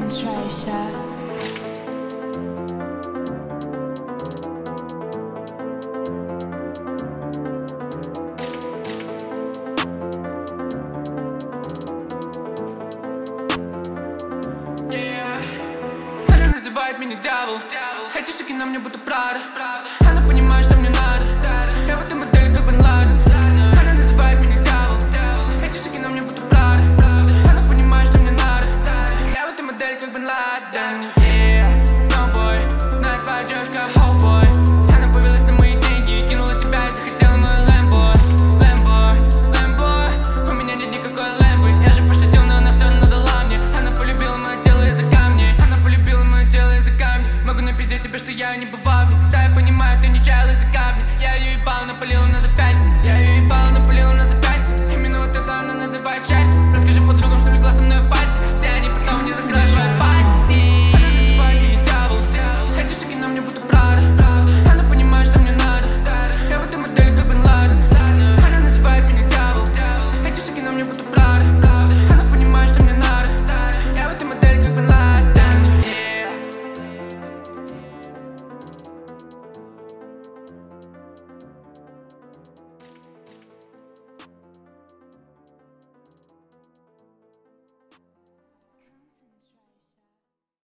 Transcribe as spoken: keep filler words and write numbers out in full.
concentration. Она называет меня дьявол. Эти суки на мне будто правда. Она понимает, что мне надо. Я в этой модели как Бен Ладен. Она называет меня дьявол. Эти суки на мне будто правда. Она понимает, что мне надо. Я в этой модели как Бен Ладен. Yeah, no boy, знает твоя девушка, oh boy. Она повелась на мои деньги, кинула тебя и захотела мой Лэмбо. Лэмбо, Лэмбо, у меня нет никакой Лэмбы. Я же пошутил, но она все равно дала мне. Она полюбила мое тело из-за камней. Она полюбила мое тело из-за камней. Могу напиздеть тебе, что я не бывал.